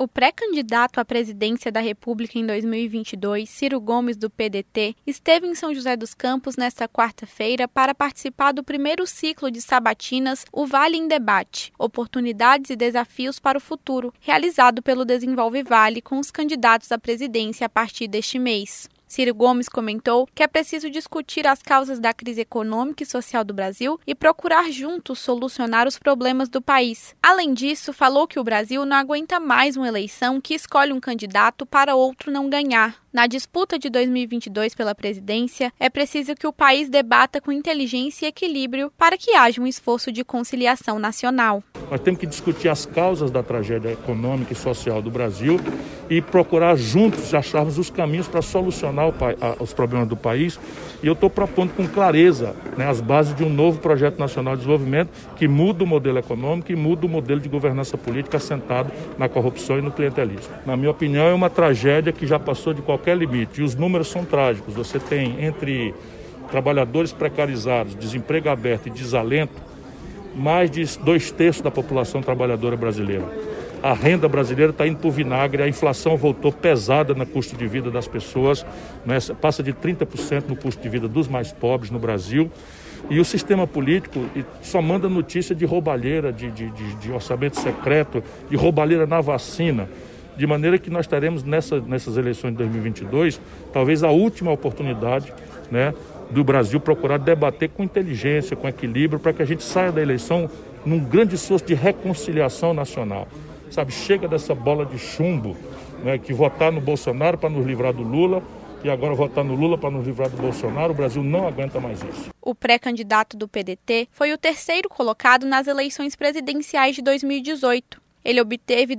O pré-candidato à presidência da República em 2022, Ciro Gomes, do PDT, esteve em São José dos Campos nesta quarta-feira para participar do primeiro ciclo de sabatinas O Vale em Debate, Oportunidades e Desafios para o Futuro, realizado pelo Desenvolve Vale com os candidatos à presidência a partir deste mês. Ciro Gomes comentou que é preciso discutir as causas da crise econômica e social do Brasil e procurar juntos solucionar os problemas do país. Além disso, falou que o Brasil não aguenta mais uma eleição que escolhe um candidato para outro não ganhar. Na disputa de 2022 pela presidência, é preciso que o país debata com inteligência e equilíbrio para que haja um esforço de conciliação nacional. Nós temos que discutir as causas da tragédia econômica e social do Brasil e procurar juntos acharmos os caminhos para solucionar os problemas do país. E eu estou propondo com clareza, as bases de um novo projeto nacional de desenvolvimento que muda o modelo econômico e muda o modelo de governança política assentado na corrupção e no clientelismo. Na minha opinião, é uma tragédia que já passou de qualquer limite. E os números são trágicos. Você tem entre trabalhadores precarizados, desemprego aberto e desalento, mais de 2/3 da população trabalhadora brasileira. A renda brasileira está indo para o vinagre, a inflação voltou pesada no custo de vida das pessoas, passa de 30% no custo de vida dos mais pobres no Brasil. E o sistema político só manda notícia de roubalheira, de orçamento secreto, de roubalheira na vacina. De maneira que nós teremos nessas eleições de 2022, talvez a última oportunidade, do Brasil procurar debater com inteligência, com equilíbrio, para que a gente saia da eleição num grande esforço de reconciliação nacional. Chega dessa bola de chumbo, que votar no Bolsonaro para nos livrar do Lula e agora votar no Lula para nos livrar do Bolsonaro, o Brasil não aguenta mais isso. O pré-candidato do PDT foi o terceiro colocado nas eleições presidenciais de 2018. Ele obteve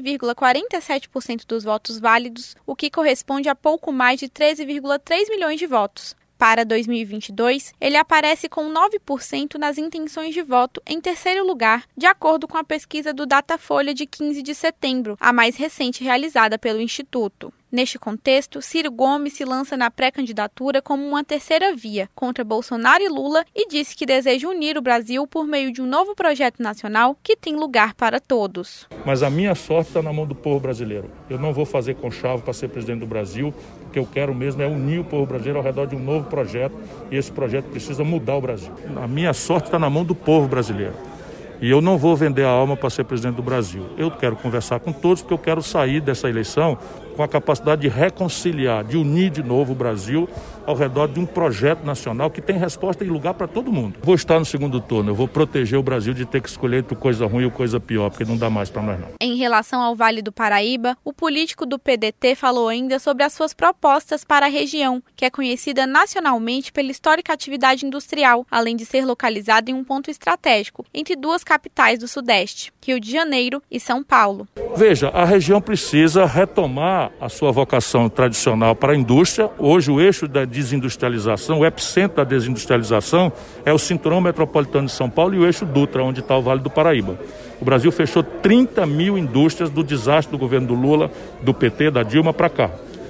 12,47% dos votos válidos, o que corresponde a pouco mais de 13,3 milhões de votos. Para 2022, ele aparece com 9% nas intenções de voto em terceiro lugar, de acordo com a pesquisa do Datafolha de 15 de setembro, a mais recente realizada pelo Instituto. Neste contexto, Ciro Gomes se lança na pré-candidatura como uma terceira via contra Bolsonaro e Lula e disse que deseja unir o Brasil por meio de um novo projeto nacional que tem lugar para todos. Mas a minha sorte está na mão do povo brasileiro. Eu não vou fazer conchavo para ser presidente do Brasil. O que eu quero mesmo é unir o povo brasileiro ao redor de um novo projeto e esse projeto precisa mudar o Brasil. A minha sorte está na mão do povo brasileiro. E eu não vou vender a alma para ser presidente do Brasil. Eu quero conversar com todos porque eu quero sair dessa eleição com a capacidade de reconciliar, de unir de novo o Brasil ao redor de um projeto nacional que tem resposta e lugar para todo mundo. Vou estar no segundo turno, eu vou proteger o Brasil de ter que escolher entre coisa ruim ou coisa pior, porque não dá mais para nós não. Em relação ao Vale do Paraíba, o político do PDT falou ainda sobre as suas propostas para a região, que é conhecida nacionalmente pela histórica atividade industrial, além de ser localizada em um ponto estratégico, entre duas capitais do Sudeste, Rio de Janeiro e São Paulo. Veja, a região precisa retomar a sua vocação tradicional para a indústria. Hoje o eixo da desindustrialização, o epicentro da desindustrialização é o Cinturão Metropolitano de São Paulo e o eixo Dutra, onde está o Vale do Paraíba. O Brasil fechou 30 mil indústrias do desastre do governo do Lula, do PT, da Dilma para cá,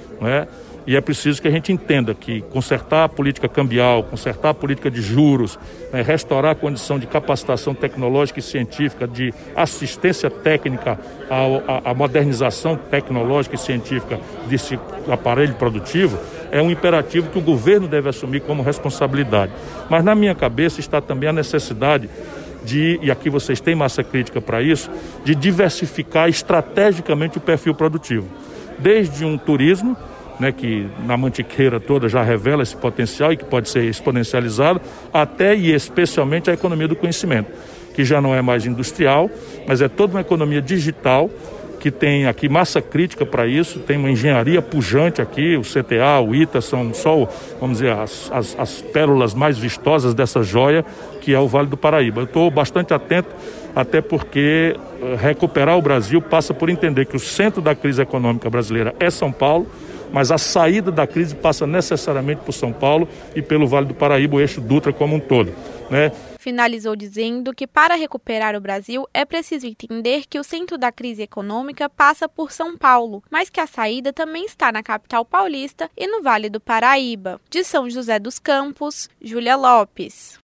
E é preciso que a gente entenda que consertar a política cambial, consertar a política de juros, restaurar a condição de capacitação tecnológica e científica, de assistência técnica à modernização tecnológica e científica desse aparelho produtivo, é um imperativo que o governo deve assumir como responsabilidade. Mas na minha cabeça está também a necessidade e aqui vocês têm massa crítica para isso, de diversificar estrategicamente o perfil produtivo. Desde um turismo, que na Mantiqueira toda já revela esse potencial e que pode ser exponencializado, até e especialmente a economia do conhecimento, que já não é mais industrial, mas é toda uma economia digital, que tem aqui massa crítica para isso, tem uma engenharia pujante aqui, o CTA, o ITA são só, vamos dizer, as pérolas mais vistosas dessa joia, que é o Vale do Paraíba. Eu estou bastante atento, até porque recuperar o Brasil passa por entender que o centro da crise econômica brasileira é São Paulo, mas a saída da crise passa necessariamente por São Paulo e pelo Vale do Paraíba, o eixo Dutra como um todo, Finalizou dizendo que para recuperar o Brasil é preciso entender que o centro da crise econômica passa por São Paulo, mas que a saída também está na capital paulista e no Vale do Paraíba. De São José dos Campos, Júlia Lopes.